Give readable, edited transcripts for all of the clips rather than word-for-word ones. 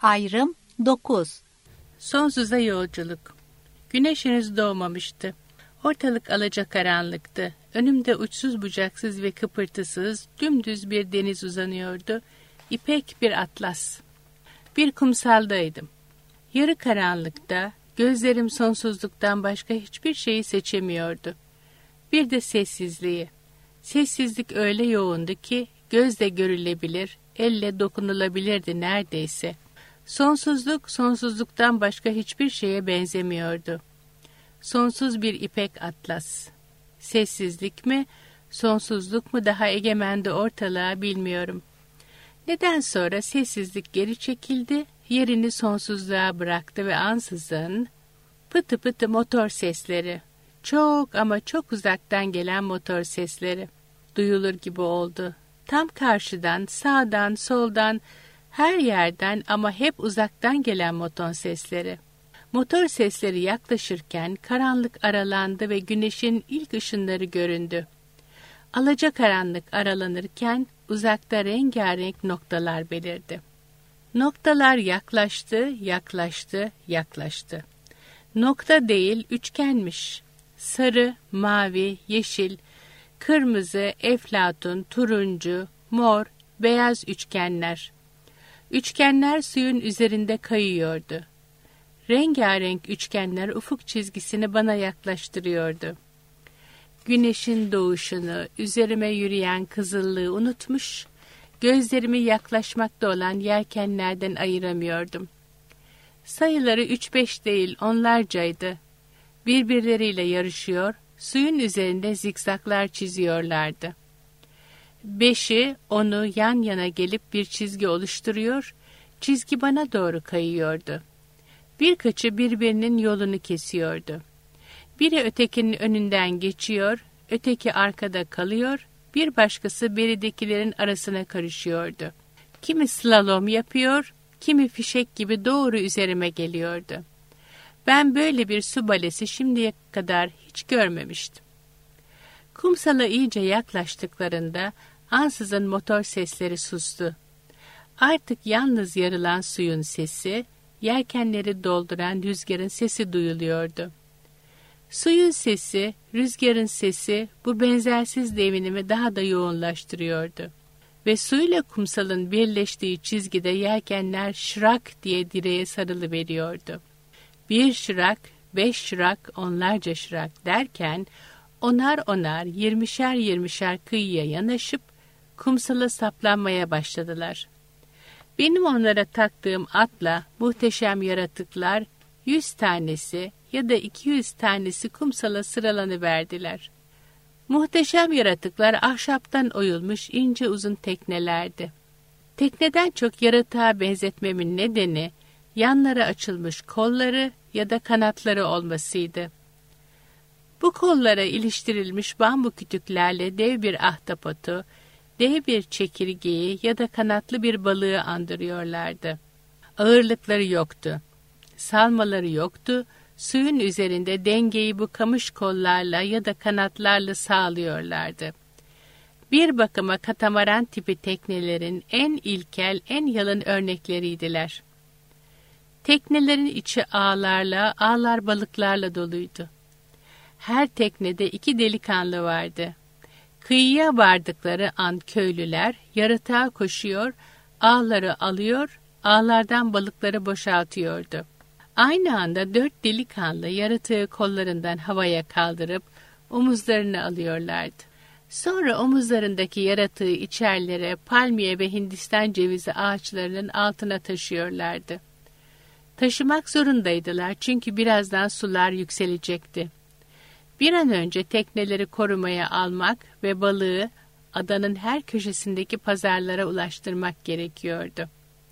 Ayrım 9. Sonsuza yolculuk. Güneş henüz doğmamıştı. Ortalık alacakaranlıktı. Önümde uçsuz bucaksız ve kıpırtısız, dümdüz bir deniz uzanıyordu. İpek bir atlas. Bir kumsaldaydım. Yarı karanlıkta, gözlerim sonsuzluktan başka hiçbir şeyi seçemiyordu. Bir de sessizliği. Sessizlik öyle yoğundu ki, gözle görülebilir, elle dokunulabilirdi neredeyse. Sonsuzluk, sonsuzluktan başka hiçbir şeye benzemiyordu. Sonsuz bir ipek atlas. Sessizlik mi, sonsuzluk mu daha egemendi ortalığa bilmiyorum. Neden sonra sessizlik geri çekildi, yerini sonsuzluğa bıraktı ve ansızın pıtı pıtı motor sesleri, çok ama çok uzaktan gelen motor sesleri duyulur gibi oldu. Tam karşıdan, sağdan, soldan, her yerden ama hep uzaktan gelen motor sesleri. Motor sesleri yaklaşırken karanlık aralandı ve güneşin ilk ışınları göründü. Alacakaranlık aralanırken uzakta rengarenk noktalar belirdi. Noktalar yaklaştı, yaklaştı, yaklaştı. Nokta değil, üçgenmiş. Sarı, mavi, yeşil, kırmızı, eflatun, turuncu, mor, beyaz üçgenler. Üçgenler suyun üzerinde kayıyordu. Rengarenk üçgenler ufuk çizgisini bana yaklaştırıyordu. Güneşin doğuşunu, üzerime yürüyen kızıllığı unutmuş, gözlerimi yaklaşmakta olan yelkenlerden ayıramıyordum. Sayıları 3-5 değil, onlarcaydı. Birbirleriyle yarışıyor, suyun üzerinde zikzaklar çiziyorlardı. 5'i, 10'u yan yana gelip bir çizgi oluşturuyor, çizgi bana doğru kayıyordu. Birkaçı birbirinin yolunu kesiyordu. Biri ötekinin önünden geçiyor, öteki arkada kalıyor, bir başkası beridekilerin arasına karışıyordu. Kimi slalom yapıyor, kimi fişek gibi doğru üzerime geliyordu. Ben böyle bir su balesi şimdiye kadar hiç görmemiştim. Kumsala iyice yaklaştıklarında ansızın motor sesleri sustu. Artık yalnız yarılan suyun sesi, yelkenleri dolduran rüzgarın sesi duyuluyordu. Suyun sesi, rüzgarın sesi bu benzersiz devinimi daha da yoğunlaştırıyordu. Ve suyla kumsalın birleştiği çizgide yelkenler şırak diye direğe sarılıveriyordu. 1 şırak, 5 şırak, onlarca şırak derken onar onar 20'şer 20'şer kıyıya yanaşıp kumsala saplanmaya başladılar. Benim onlara taktığım atla muhteşem yaratıklar 100 tanesi ya da 200 tanesi kumsala sıralanıverdiler. Muhteşem yaratıklar ahşaptan oyulmuş ince uzun teknelerdi. Tekneden çok yaratığa benzetmemin nedeni yanlara açılmış kolları ya da kanatları olmasıydı. Bu kollara iliştirilmiş bambu kütüklerle dev bir ahtapotu, dev bir çekirgeyi ya da kanatlı bir balığı andırıyorlardı. Ağırlıkları yoktu. Salmaları yoktu. Suyun üzerinde dengeyi bu kamış kollarla ya da kanatlarla sağlıyorlardı. Bir bakıma katamaran tipi teknelerin en ilkel, en yalın örnekleriydiler. Teknelerin içi ağlarla, ağlar balıklarla doluydu. Her teknede 2 delikanlı vardı. Kıyıya vardıkları an köylüler yaratığa koşuyor, ağları alıyor, ağlardan balıkları boşaltıyordu. Aynı anda 4 delikanlı yaratığı kollarından havaya kaldırıp omuzlarını alıyorlardı. Sonra omuzlarındaki yaratığı içerilere palmiye ve Hindistan cevizi ağaçlarının altına taşıyorlardı. Taşımak zorundaydılar çünkü birazdan sular yükselecekti. Bir an önce tekneleri korumaya almak ve balığı adanın her köşesindeki pazarlara ulaştırmak gerekiyordu.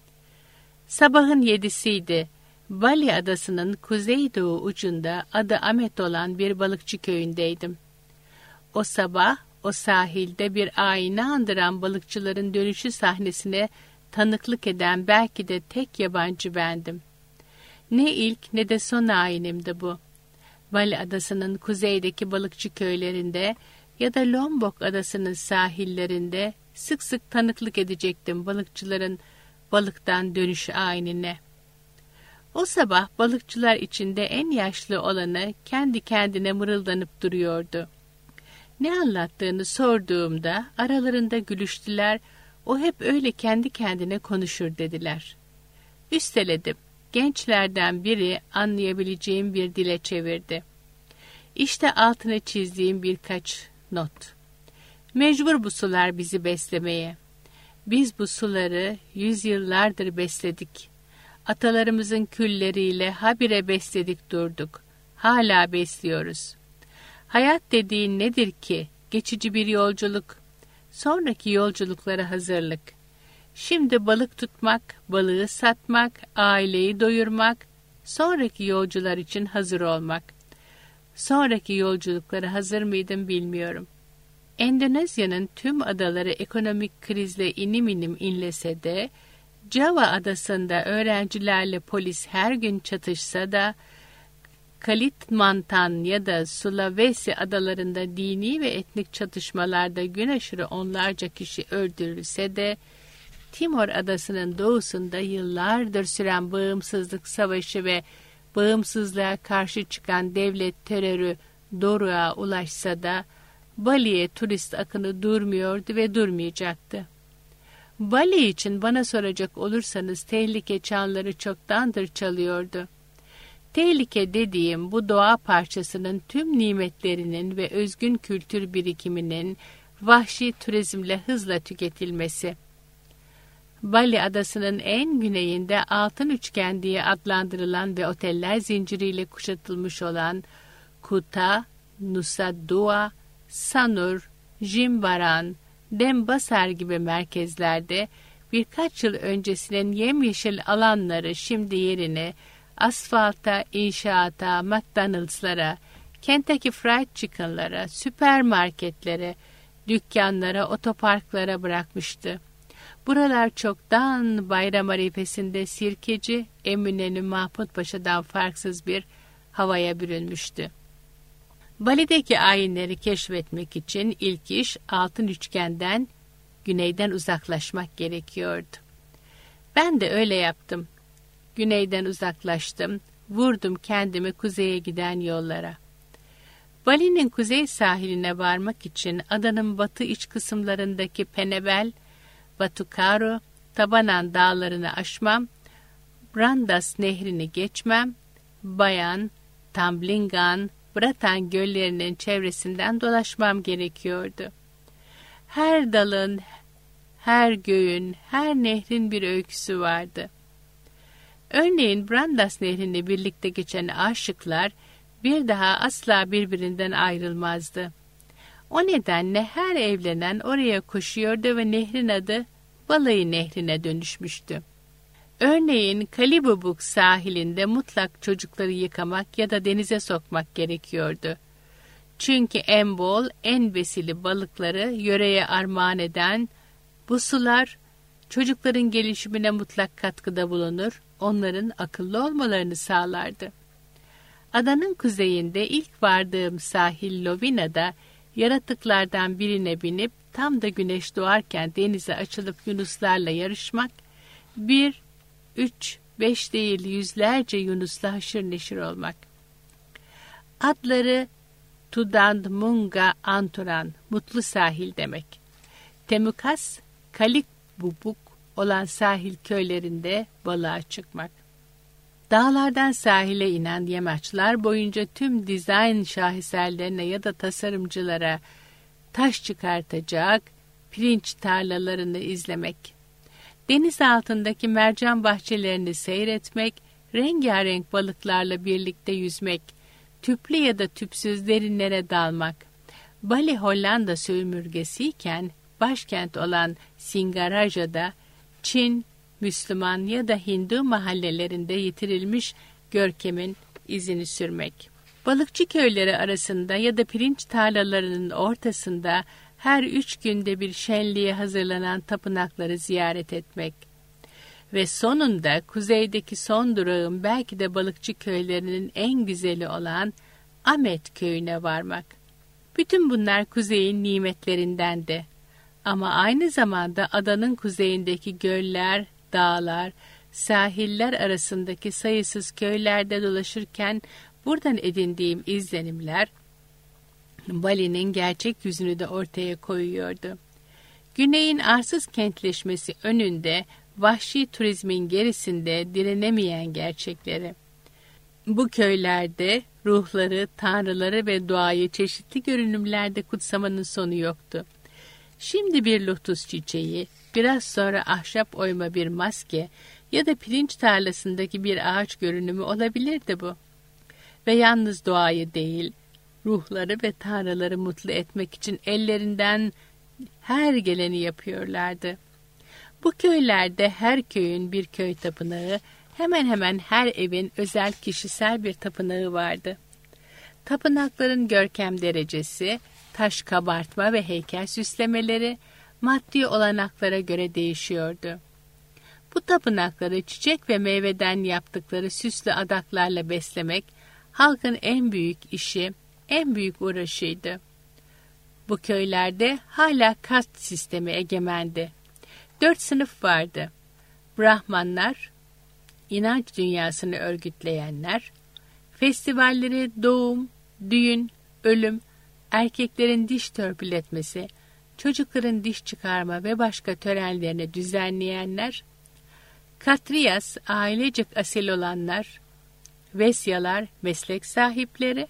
Sabahın 7'siydi. Bali adasının kuzeydoğu ucunda adı Amet olan bir balıkçı köyündeydim. O sabah o sahilde bir ayna andıran balıkçıların dönüşü sahnesine tanıklık eden belki de tek yabancı bendim. Ne ilk ne de son ayinimdi bu. Bali adasının kuzeydeki balıkçı köylerinde ya da Lombok adasının sahillerinde sık sık tanıklık edecektim balıkçıların balıktan dönüş ayinine. O sabah balıkçılar içinde en yaşlı olanı kendi kendine mırıldanıp duruyordu. Ne anlattığını sorduğumda aralarında gülüştüler, o hep öyle kendi kendine konuşur dediler. Üsteledim. Gençlerden biri anlayabileceğim bir dile çevirdi. İşte altına çizdiğim birkaç not. Mecbur bu sular bizi beslemeye. Biz bu suları yüzyıllardır besledik. Atalarımızın külleriyle habire besledik durduk. Hala besliyoruz. Hayat dediğin nedir ki? Geçici bir yolculuk. Sonraki yolculuklara hazırlık. Şimdi balık tutmak, balığı satmak, aileyi doyurmak, sonraki yolcular için hazır olmak. Sonraki yolculuklara hazır mıydım bilmiyorum. Endonezya'nın tüm adaları ekonomik krizle inim inim inlese de, Java adasında öğrencilerle polis her gün çatışsa da, Kalimantan ya da Sulawesi adalarında dini ve etnik çatışmalarda gün aşırı onlarca kişi öldürülse de, Timor adasının doğusunda yıllardır süren bağımsızlık savaşı ve bağımsızlığa karşı çıkan devlet terörü doruğa ulaşsa da, Bali'ye turist akını durmuyordu ve durmayacaktı. Bali için bana soracak olursanız tehlike çanları çoktandır çalıyordu. Tehlike dediğim bu doğa parçasının tüm nimetlerinin ve özgün kültür birikiminin vahşi turizmle hızla tüketilmesi. Bali adasının en güneyinde altın üçgen diye adlandırılan ve oteller zinciriyle kuşatılmış olan Kuta, Nusa Dua, Sanur, Jimbaran, Denpasar gibi merkezlerde birkaç yıl öncesinin yemyeşil alanları şimdi yerine asfalta, inşaata, McDonald's'lara, Kentucky Fried Chicken'lara, süpermarketlere, dükkanlara, otoparklara bırakmıştı. Buralar çoktan bayram arifesinde Sirkeci, Eminönü Mahmut Paşa'dan farksız bir havaya bürünmüştü. Bali'deki ayinleri keşfetmek için ilk iş altın üçgenden, güneyden uzaklaşmak gerekiyordu. Ben de öyle yaptım. Güneyden uzaklaştım, vurdum kendimi kuzeye giden yollara. Bali'nin kuzey sahiline varmak için adanın batı iç kısımlarındaki Penebel, Batucaro, Tabanan dağlarını aşmam, Brandas nehrini geçmem, Bayan, Tamblingan, Bratan göllerinin çevresinden dolaşmam gerekiyordu. Her dalın, her göğün, her nehrin bir öyküsü vardı. Örneğin Brandas nehrini birlikte geçen aşıklar bir daha asla birbirinden ayrılmazdı. O nedenle her evlenen oraya koşuyordu ve nehrin adı Balayı Nehri'ne dönüşmüştü. Örneğin Kalibubuk sahilinde mutlak çocukları yıkamak ya da denize sokmak gerekiyordu. Çünkü en bol, en besili balıkları yöreye armağan eden bu sular çocukların gelişimine mutlak katkıda bulunur, onların akıllı olmalarını sağlardı. Adanın kuzeyinde ilk vardığım sahil Lovina'da yaratıklardan birine binip tam da güneş doğarken denize açılıp yunuslarla yarışmak, 1, 3, 5 değil yüzlerce yunusla haşır neşir olmak. Adları Tudandmunga Anturan, mutlu sahil demek. Temukas, Kalibubuk olan sahil köylerinde balığa çıkmak. Dağlardan sahile inen yamaçlar boyunca tüm dizayn şaheserlerine ya da tasarımcılara taş çıkartacak pirinç tarlalarını izlemek. Deniz altındaki mercan bahçelerini seyretmek, rengarenk balıklarla birlikte yüzmek, tüplü ya da tüpsüz derinlere dalmak. Bali Hollanda sömürgesiyken başkent olan Singaraja'da Çin, Müslüman ya da Hindu mahallelerinde yitirilmiş görkemin izini sürmek. Balıkçı köyleri arasında ya da pirinç tarlalarının ortasında her 3 günde bir şenliğe hazırlanan tapınakları ziyaret etmek. Ve sonunda kuzeydeki son durağım belki de balıkçı köylerinin en güzeli olan Amet köyüne varmak. Bütün bunlar kuzeyin nimetlerinden de. Ama aynı zamanda adanın kuzeyindeki göller, dağlar, sahiller arasındaki sayısız köylerde dolaşırken buradan edindiğim izlenimler Bali'nin gerçek yüzünü de ortaya koyuyordu. Güneyin arsız kentleşmesi önünde, vahşi turizmin gerisinde direnemeyen gerçekleri. Bu köylerde ruhları, tanrıları ve doğayı çeşitli görünümlerde kutsamanın sonu yoktu. Şimdi bir lotus çiçeği, biraz sonra ahşap oyma bir maske ya da pirinç tarlasındaki bir ağaç görünümü olabilirdi bu. Ve yalnız doğayı değil, ruhları ve tanrıları mutlu etmek için ellerinden her geleni yapıyorlardı. Bu köylerde her köyün bir köy tapınağı, hemen hemen her evin özel kişisel bir tapınağı vardı. Tapınakların görkem derecesi, taş kabartma ve heykel süslemeleri maddi olanaklara göre değişiyordu. Bu tapınakları çiçek ve meyveden yaptıkları süslü adaklarla beslemek halkın en büyük işi, en büyük uğraşıydı. Bu köylerde hala kast sistemi egemendi. 4 sınıf vardı. Brahmanlar, inanç dünyasını örgütleyenler, festivalleri doğum, düğün, ölüm, erkeklerin diş törpületmesi, çocukların diş çıkarma ve başka törenlerini düzenleyenler, Katriyas, ailecek asil olanlar, Vesyalar, meslek sahipleri,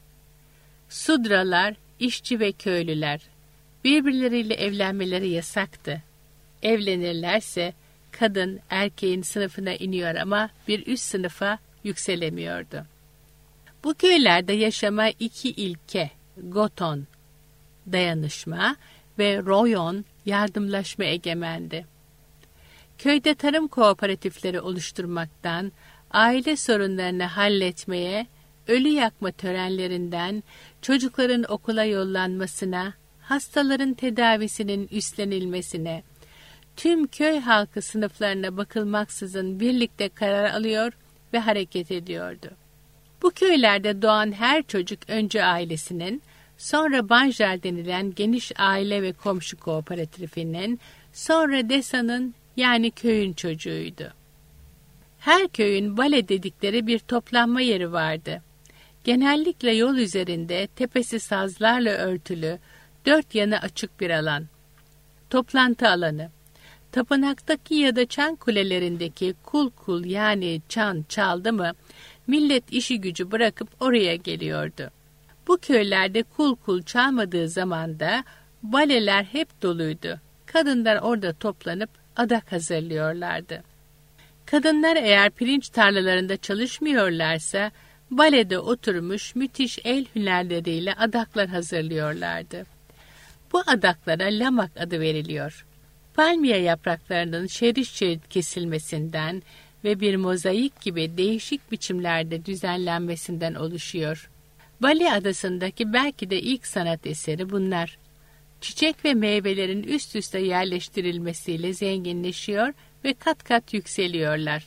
Sudralar, işçi ve köylüler. Birbirleriyle evlenmeleri yasaktı. Evlenirlerse kadın erkeğin sınıfına iniyor ama bir üst sınıfa yükselemiyordu. Bu köylerde yaşama 2 ilke, goton, dayanışma ve royon, yardımlaşma egemendi. Köyde tarım kooperatifleri oluşturmaktan, aile sorunlarını halletmeye, ölü yakma törenlerinden, çocukların okula yollanmasına, hastaların tedavisinin üstlenilmesine, tüm köy halkı sınıflarına bakılmaksızın birlikte karar alıyor ve hareket ediyordu. Bu köylerde doğan her çocuk önce ailesinin, sonra Banjar denilen geniş aile ve komşu kooperatifinin, sonra Desa'nın yani köyün çocuğuydu. Her köyün bale dedikleri bir toplanma yeri vardı. Genellikle yol üzerinde tepesi sazlarla örtülü, 4 yanı açık bir alan. Toplantı alanı. Tapınaktaki ya da çan kulelerindeki kul yani çan çaldı mı, millet işi gücü bırakıp oraya geliyordu. Bu köylerde kul çalmadığı zaman da baleler hep doluydu. Kadınlar orada toplanıp adak hazırlıyorlardı. Kadınlar eğer pirinç tarlalarında çalışmıyorlarsa, balede oturmuş müthiş el hünerleriyle adaklar hazırlıyorlardı. Bu adaklara lamak adı veriliyor. Palmiye yapraklarının şerit kesilmesinden ve bir mozaik gibi değişik biçimlerde düzenlenmesinden oluşuyor. Bali adasındaki belki de ilk sanat eseri bunlar. Çiçek ve meyvelerin üst üste yerleştirilmesiyle zenginleşiyor ve kat kat yükseliyorlar.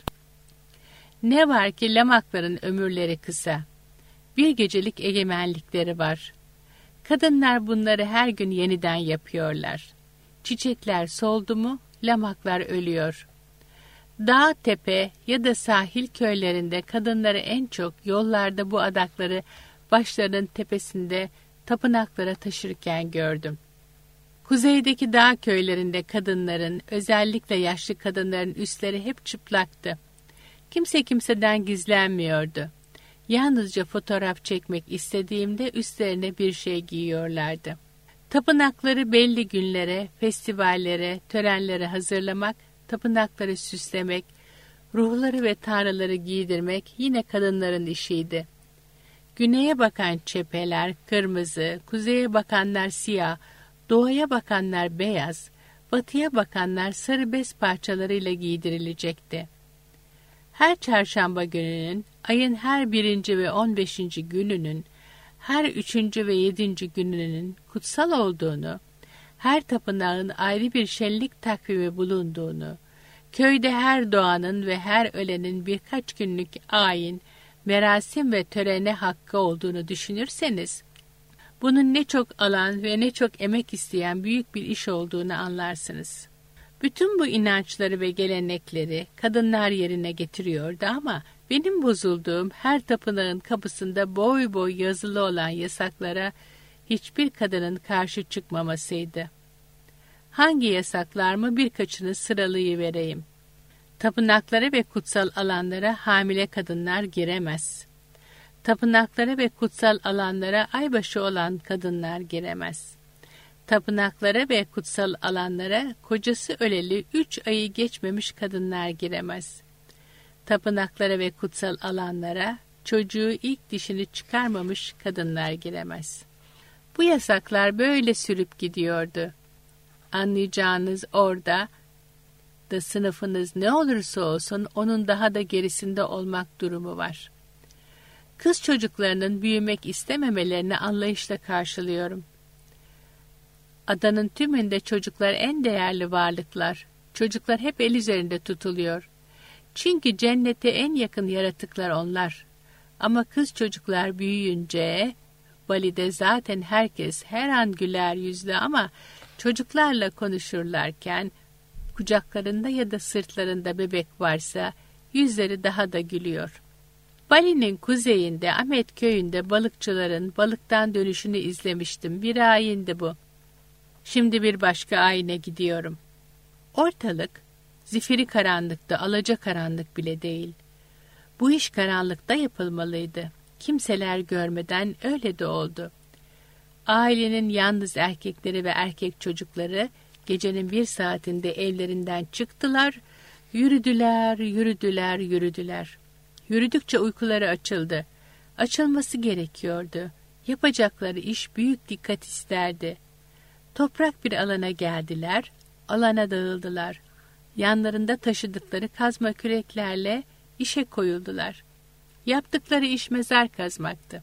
Ne var ki lamakların ömürleri kısa. Bir gecelik egemenlikleri var. Kadınlar bunları her gün yeniden yapıyorlar. Çiçekler soldu mu, lamaklar ölüyor. Dağ, tepe ya da sahil köylerinde kadınları en çok yollarda bu adakları başlarının tepesinde tapınaklara taşırken gördüm. Kuzeydeki dağ köylerinde kadınların, özellikle yaşlı kadınların üstleri hep çıplaktı. Kimse kimseden gizlenmiyordu. Yalnızca fotoğraf çekmek istediğimde üstlerine bir şey giyiyorlardı. Tapınakları belli günlere, festivallere, törenlere hazırlamak, tapınakları süslemek, ruhları ve tanrıları giydirmek yine kadınların işiydi. Güneye bakan çepeler kırmızı, kuzeye bakanlar siyah, doğuya bakanlar beyaz, batıya bakanlar sarı bez parçalarıyla giydirilecekti. Her çarşamba gününün, ayın her 1. ve 15. gününün, her 3. ve 7. gününün kutsal olduğunu, her tapınağın ayrı bir şenlik takvimi bulunduğunu, köyde her doğanın ve her ölenin birkaç günlük ayin, merasim ve törene hakkı olduğunu düşünürseniz, bunun ne çok alan ve ne çok emek isteyen büyük bir iş olduğunu anlarsınız. Bütün bu inançları ve gelenekleri kadınlar yerine getiriyordu ama benim bozulduğum her tapınağın kapısında boy boy yazılı olan yasaklara hiçbir kadının karşı çıkmamasıydı. Hangi yasaklar mı birkaçını sıralayıvereyim. Tapınaklara ve kutsal alanlara hamile kadınlar giremez. Tapınaklara ve kutsal alanlara aybaşı olan kadınlar giremez. Tapınaklara ve kutsal alanlara kocası öleli 3 ayı geçmemiş kadınlar giremez. Tapınaklara ve kutsal alanlara çocuğu ilk dişini çıkarmamış kadınlar giremez. Bu yasaklar böyle sürüp gidiyordu. Anlayacağınız orada da sınıfınız ne olursa olsun onun daha da gerisinde olmak durumu var. Kız çocuklarının büyümek istememelerini anlayışla karşılıyorum. Adanın tümünde çocuklar en değerli varlıklar. Çocuklar hep el üzerinde tutuluyor. Çünkü cennete en yakın yaratıklar onlar. Ama kız çocuklar büyüyünce, Bali'de zaten herkes her an güler yüzlü ama çocuklarla konuşurlarken, kucaklarında ya da sırtlarında bebek varsa yüzleri daha da gülüyor. Bali'nin kuzeyinde Ahmet köyünde balıkçıların balıktan dönüşünü izlemiştim. Bir ayindi bu. Şimdi bir başka ayine gidiyorum. Ortalık zifiri karanlıkta, alacakaranlık bile değil. Bu iş karanlıkta yapılmalıydı. Kimseler görmeden öyle de oldu. Ailenin yalnız erkekleri ve erkek çocukları gecenin bir saatinde evlerinden çıktılar, yürüdüler. Yürüdükçe uykuları açıldı. Açılması gerekiyordu. Yapacakları iş büyük dikkat isterdi. Toprak bir alana geldiler, alana dağıldılar. Yanlarında taşıdıkları kazma küreklerle işe koyuldular. Yaptıkları iş mezar kazmaktı.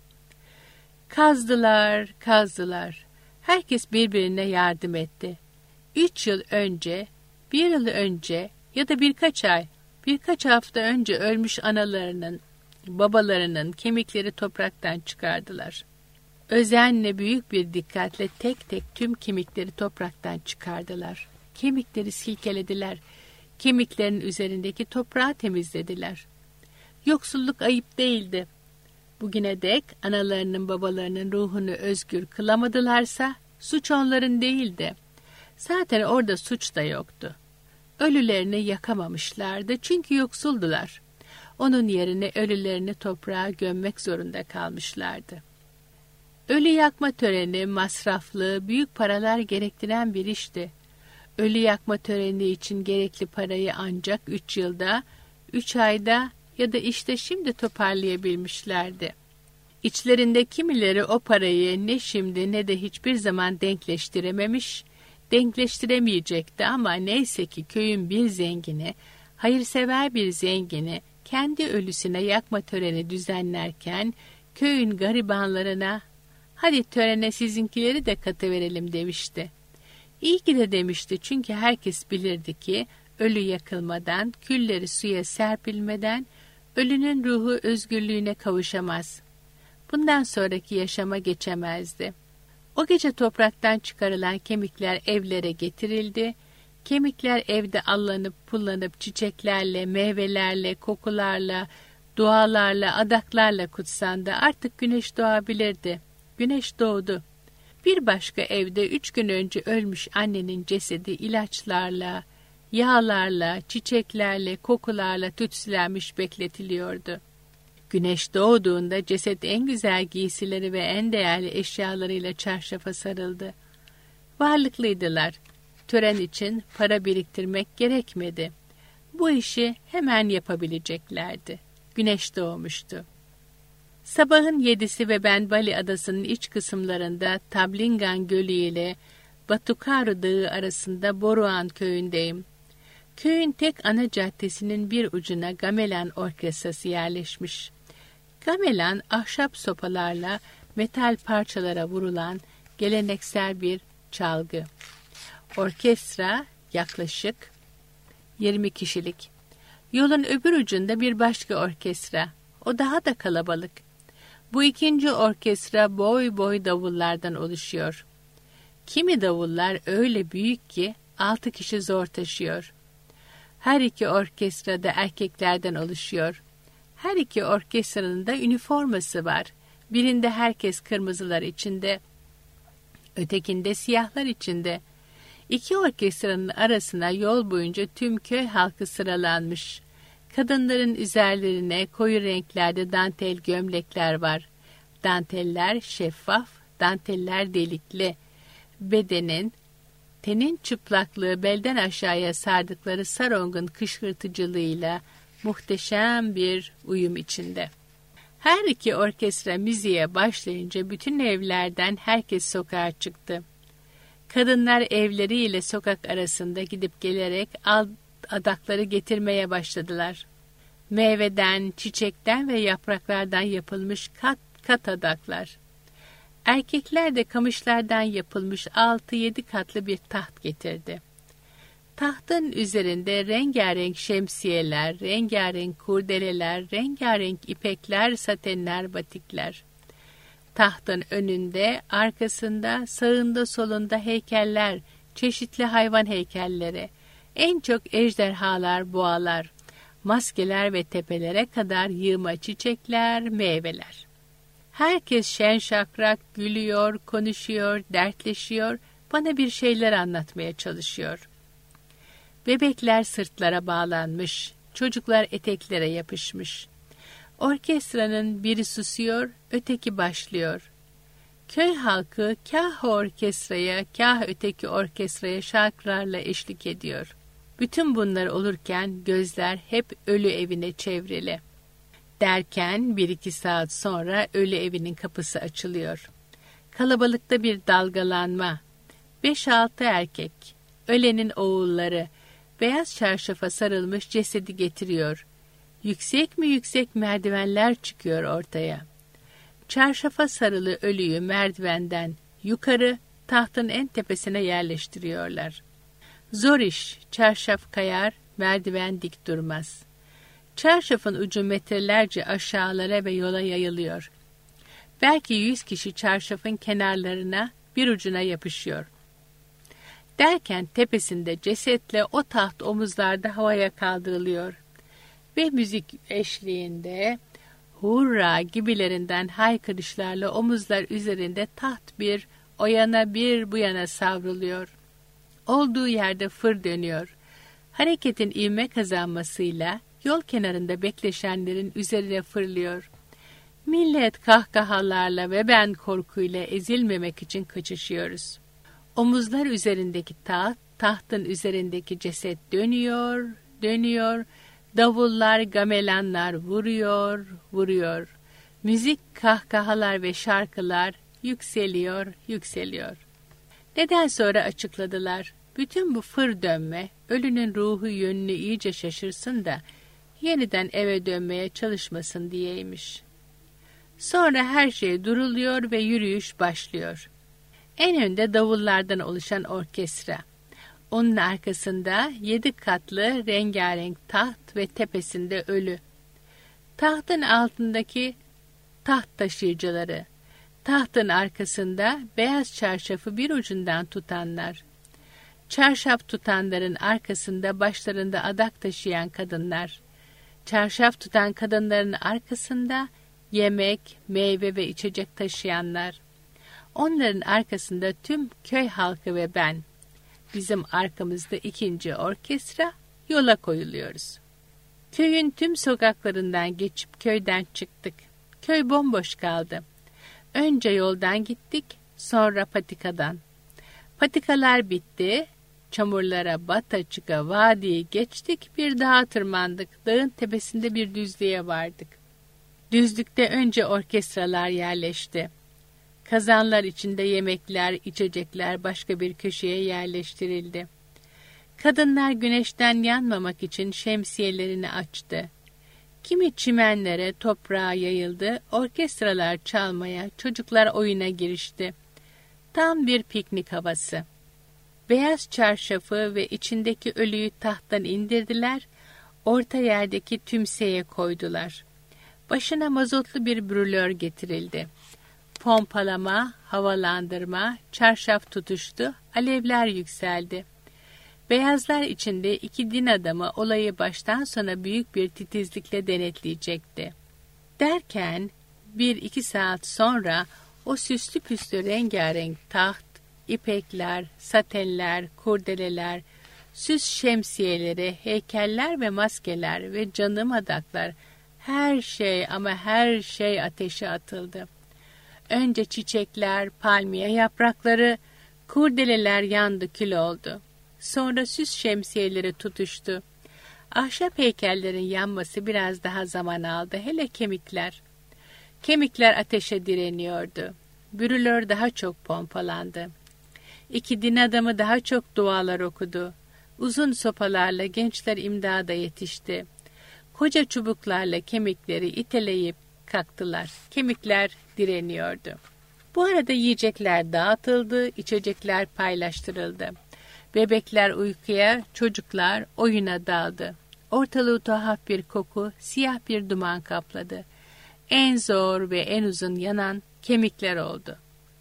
Kazdılar. Herkes birbirine yardım etti. 3 yıl önce, 1 yıl önce ya da birkaç hafta önce ölmüş analarının, babalarının kemikleri topraktan çıkardılar. Özenle büyük bir dikkatle tek tek tüm kemikleri topraktan çıkardılar. Kemikleri silkelediler. Kemiklerin üzerindeki toprağı temizlediler. Yoksulluk ayıp değildi. Bugüne dek analarının babalarının ruhunu özgür kılamadılarsa suç onların değildi. Zaten orada suç da yoktu. Ölülerini yakamamışlardı çünkü yoksuldular. Onun yerine ölülerini toprağa gömmek zorunda kalmışlardı. Ölü yakma töreni masraflı, büyük paralar gerektiren bir işti. Ölü yakma töreni için gerekli parayı ancak 3 yılda, 3 ayda ya da işte şimdi toparlayabilmişlerdi. İçlerinde kimileri o parayı ne şimdi ne de hiçbir zaman denkleştiremeyecekti ama neyse ki köyün bir zengini, hayırsever bir zengini kendi ölüsüne yakma töreni düzenlerken köyün garibanlarına "Hadi törene sizinkileri de katıverelim" demişti. İyi ki de demişti çünkü herkes bilirdi ki ölü yakılmadan, külleri suya serpilmeden ölünün ruhu özgürlüğüne kavuşamaz. Bundan sonraki yaşama geçemezdi. O gece topraktan çıkarılan kemikler evlere getirildi. Kemikler evde allanıp pullanıp çiçeklerle, meyvelerle, kokularla, dualarla, adaklarla kutsandı. Artık güneş doğabilirdi. Güneş doğdu. Bir başka evde 3 gün önce ölmüş annenin cesedi ilaçlarla, yağlarla, çiçeklerle, kokularla tütsülenmiş bekletiliyordu. Güneş doğduğunda ceset en güzel giysileri ve en değerli eşyalarıyla çarşafa sarıldı. Varlıklıydılar. Tören için para biriktirmek gerekmedi. Bu işi hemen yapabileceklerdi. Güneş doğmuştu. Sabahın 7'si ve ben Bali adasının iç kısımlarında Tablingan Gölü ile Batukaru Dağı arasında Boruan köyündeyim. Köyün tek ana caddesinin bir ucuna gamelan orkestrası yerleşmiş. Gamelan, ahşap sopalarla metal parçalara vurulan geleneksel bir çalgı. Orkestra yaklaşık 20 kişilik. Yolun öbür ucunda bir başka orkestra. O daha da kalabalık. Bu ikinci orkestra boy boy davullardan oluşuyor. Kimi davullar öyle büyük ki 6 kişi zor taşıyor. Her iki orkestra da erkeklerden oluşuyor. Her iki orkestranın da üniforması var. Birinde herkes kırmızılar içinde, ötekinde siyahlar içinde. İki orkestranın arasına yol boyunca tüm köy halkı sıralanmış. Kadınların üzerlerine koyu renklerde dantel gömlekler var. Danteller şeffaf, danteller delikli. Tenin çıplaklığı belden aşağıya sardıkları sarongun kışkırtıcılığıyla muhteşem bir uyum içinde. Her iki orkestra müziğe başlayınca bütün evlerden herkes sokağa çıktı. Kadınlar evleriyle sokak arasında gidip gelerek adakları getirmeye başladılar. Meyveden, çiçekten ve yapraklardan yapılmış kat adaklar. Erkekler de kamışlardan yapılmış 6-7 katlı bir taht getirdi. Tahtın üzerinde rengarenk şemsiyeler, rengarenk kurdeleler, rengarenk ipekler, satenler, batikler. Tahtın önünde, arkasında, sağında, solunda heykeller, çeşitli hayvan heykelleri, en çok ejderhalar, boğalar, maskeler ve tepelere kadar yığma çiçekler, meyveler. Herkes şen şakrak gülüyor, konuşuyor, dertleşiyor, bana bir şeyler anlatmaya çalışıyor. Bebekler sırtlara bağlanmış, çocuklar eteklere yapışmış. Orkestranın biri susuyor, öteki başlıyor. Köy halkı kah orkestraya, kah öteki orkestraya şarkılarla eşlik ediyor. Bütün bunlar olurken gözler hep ölü evine çevrili. Derken 1-2 saat sonra ölü evinin kapısı açılıyor. Kalabalıkta bir dalgalanma. 5-6 erkek, ölenin oğulları, beyaz çarşafa sarılmış cesedi getiriyor. Yüksek mi yüksek merdivenler çıkıyor ortaya. Çarşafa sarılı ölüyü merdivenden yukarı tahtın en tepesine yerleştiriyorlar. Zor iş, çarşaf kayar, merdiven dik durmaz. Çarşafın ucu metrelerce aşağılara ve yola yayılıyor. Belki 100 kişi çarşafın kenarlarına, bir ucuna yapışıyor. Derken tepesinde cesetle o taht omuzlarda havaya kaldırılıyor. Ve müzik eşliğinde hurra gibilerinden haykırışlarla omuzlar üzerinde taht bir o yana bir bu yana savruluyor. Olduğu yerde fır dönüyor. Hareketin ivme kazanmasıyla yol kenarında bekleşenlerin üzerine fırlıyor. Millet kahkahalarla ve ben korkuyla ezilmemek için kaçışıyoruz. Omuzlar üzerindeki tahtın üzerindeki ceset dönüyor, dönüyor. Davullar, gamelanlar vuruyor. Müzik, kahkahalar ve şarkılar yükseliyor. Neden sonra açıkladılar. Bütün bu fır dönme, ölünün ruhu yönünü iyice şaşırsın da yeniden eve dönmeye çalışmasın diyeymiş. Sonra her şey duruluyor ve yürüyüş başlıyor. En önde davullardan oluşan orkestra. Onun arkasında 7 katlı rengarenk taht ve tepesinde ölü. Tahtın altındaki taht taşıyıcıları. Tahtın arkasında beyaz çarşafı bir ucundan tutanlar. Çarşaf tutanların arkasında başlarında adak taşıyan kadınlar. Çarşaf tutan kadınların arkasında yemek, meyve ve içecek taşıyanlar. Onların arkasında tüm köy halkı ve ben. Bizim arkamızda 2. orkestra, yola koyuluyoruz. Köyün tüm sokaklarından geçip köyden çıktık. Köy bomboş kaldı. Önce yoldan gittik, sonra patikadan. Patikalar bitti, çamurlara bata çıka vadiyi geçtik, bir dağa tırmandık. Dağın tepesinde bir düzlüğe vardık. Düzlükte önce orkestralar yerleşti. Kazanlar içinde yemekler, içecekler başka bir köşeye yerleştirildi. Kadınlar güneşten yanmamak için şemsiyelerini açtı. Kimi çimenlere, toprağa yayıldı, orkestralar çalmaya, çocuklar oyuna girişti. Tam bir piknik havası. Beyaz çarşafı ve içindeki ölüyü tahttan indirdiler, orta yerdeki tümseye koydular. Başına mazotlu bir brülör getirildi. Pompalama, havalandırma, çarşaf tutuştu, alevler yükseldi. Beyazlar içinde 2 din adamı olayı baştan sona büyük bir titizlikle denetleyecekti. Derken 1-2 saat sonra o süslü püslü rengarenk taht, ipekler, satenler, kurdeleler, süs şemsiyeleri, heykeller ve maskeler ve canım adaklar, her şey ama her şey ateşe atıldı. Önce çiçekler, palmiye yaprakları, kurdeleler yandı, kül oldu. Sonra süs şemsiyeleri tutuştu. Ahşap heykellerin yanması biraz daha zaman aldı, hele kemikler. Kemikler ateşe direniyordu. Brülör daha çok pompalandı. 2 din adamı daha çok dualar okudu. Uzun sopalarla gençler imdada yetişti. Koca çubuklarla kemikleri iteleyip kalktılar. Kemikler direniyordu. Bu arada yiyecekler dağıtıldı, içecekler paylaştırıldı. Bebekler uykuya, çocuklar oyuna daldı. Ortalığı tuhaf bir koku, siyah bir duman kapladı. En zor ve en uzun yanan kemikler oldu.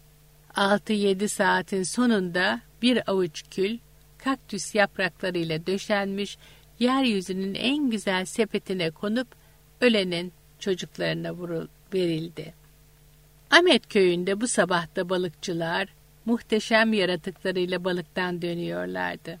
6-7 saatin sonunda bir avuç kül, kaktüs yapraklarıyla döşenmiş, yeryüzünün en güzel sepetine konup ölenin çocuklarına verildi. Ahmet köyünde bu sabah da balıkçılar muhteşem yaratıklarıyla balıktan dönüyorlardı.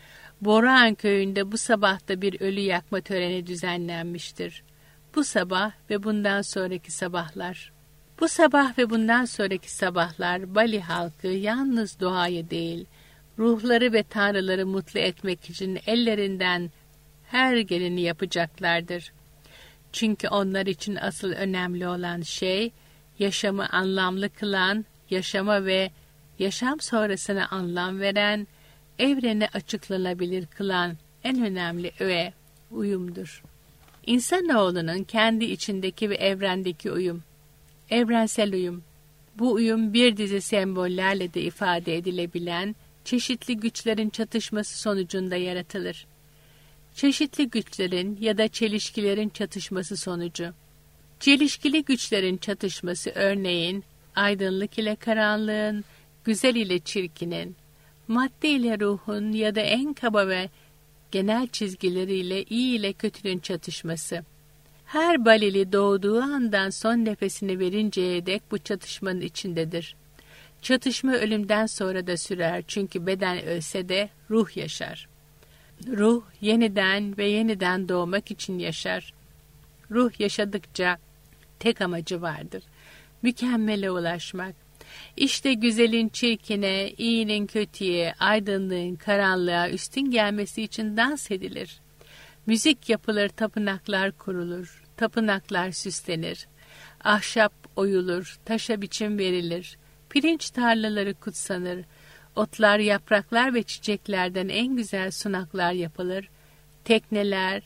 Boran köyünde bu sabah da bir ölü yakma töreni düzenlenmiştir. Bu sabah ve bundan sonraki sabahlar. Bu sabah ve bundan sonraki sabahlar Bali halkı yalnız doğayı değil, ruhları ve tanrıları mutlu etmek için ellerinden her geleni yapacaklardır. Çünkü onlar için asıl önemli olan şey, yaşamı anlamlı kılan, yaşama ve yaşam sonrasına anlam veren, evrene açıklanabilir kılan en önemli öğe, uyumdur. İnsanoğlunun kendi içindeki ve evrendeki uyum, evrensel uyum. Bu uyum bir dizi sembollerle de ifade edilebilen çeşitli güçlerin çatışması sonucunda yaratılır. Çeşitli güçlerin ya da çelişkilerin çatışması sonucu. Çelişkili güçlerin çatışması örneğin aydınlık ile karanlığın, güzel ile çirkinin, madde ile ruhun ya da en kaba ve genel çizgileriyle iyi ile kötünün çatışması. Her Balili doğduğu andan son nefesini verinceye dek bu çatışmanın içindedir. Çatışma ölümden sonra da sürer çünkü beden ölse de ruh yaşar. Ruh yeniden ve yeniden doğmak için yaşar. Ruh yaşadıkça tek amacı vardır. Mükemmele ulaşmak. İşte güzelin çirkine, iyinin kötüye, aydınlığın karanlığa üstün gelmesi için dans edilir. Müzik yapılır, tapınaklar kurulur, tapınaklar süslenir. Ahşap oyulur, taşa biçim verilir. Pirinç tarlaları kutsanır. Otlar, yapraklar ve çiçeklerden en güzel sunaklar yapılır. Tekneler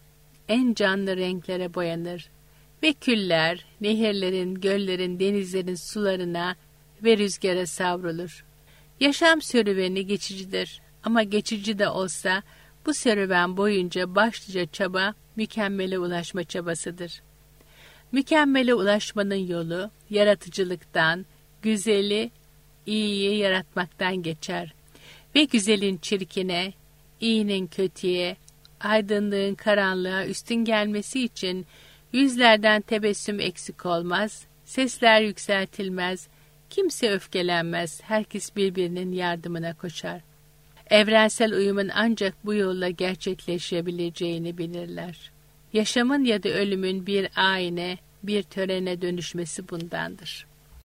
en canlı renklere boyanır. Ve küller, nehirlerin, göllerin, denizlerin sularına ve rüzgara savrulur. Yaşam serüveni geçicidir ama geçici de olsa bu serüven boyunca başlıca çaba mükemmele ulaşma çabasıdır. Mükemmele ulaşmanın yolu yaratıcılıktan, güzeli, iyiyi yaratmaktan geçer. Ve güzelin çirkine, iyinin kötüye, aydınlığın karanlığa üstün gelmesi için yüzlerden tebessüm eksik olmaz, sesler yükseltilmez, kimse öfkelenmez, herkes birbirinin yardımına koşar. Evrensel uyumun ancak bu yolla gerçekleşebileceğini bilirler. Yaşamın ya da ölümün bir ayine, bir törene dönüşmesi bundandır.